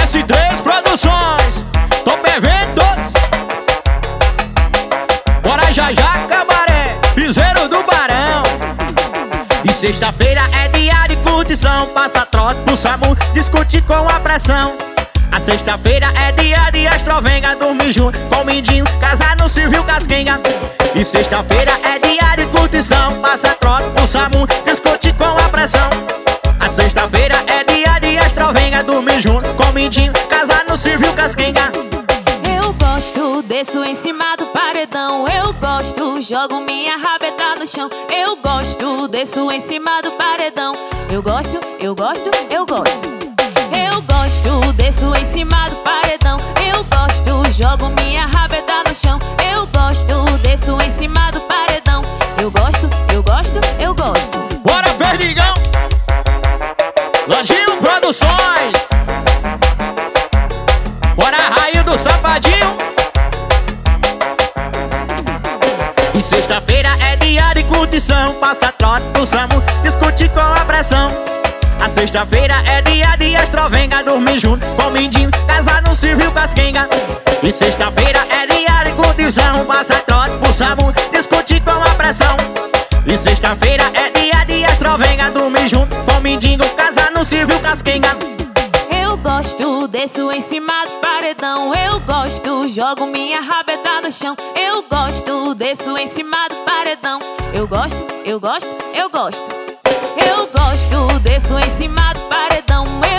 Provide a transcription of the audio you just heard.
S3 Produções, tô bem-vindo todos. Bora já já, cabaré, piseiro do Barão. E sexta-feira é dia de curtição, passa trote pro SAMU, discute com a pressão. A sexta-feira é dia de astrovenga, dormir junto com o mindinho, casar no civil casquenga. E sexta-feira é dia de curtição, passa trote pro SAMU, discute com a pressão. A sexta-feira é dia de astrovenga, dormir junto com o mindinho, casar no civil casquenga. Eu gosto, desço em cima do paredão. Eu gosto, jogo minha rabeta no chão. Eu gosto, desço em cima do paredão. Eu gosto, eu gosto, eu gosto. Eu gosto, desço em cima do paredão. Eu gosto, jogo minha rabeta no chão. Eu gosto, desço em cima do paredão. Eu gosto, eu gosto, eu gosto. Bora, Perdigão! Landinho Produções. Bora, Raio do Safadinho. E sexta-feira é dia de curtição, passa trote pro SAMU, discute com a pressão. A sexta-feira é dia de astrovenga, dormir junto com o mindinho, casar no civil casquenga. E sexta-feira é dia de curtição, passa trote pro SAMU, discute com a pressão. E sexta-feira é dia de astrovenga, dormir junto com o mindinho, casar no civil casquenga. Eu gosto, desço em cima do paredão. Eu gosto, jogo minha rabeta no chão. Eu gosto, desço em cima do paredão. Eu gosto, eu gosto, eu gosto. Eu gosto, desço em cima do paredão.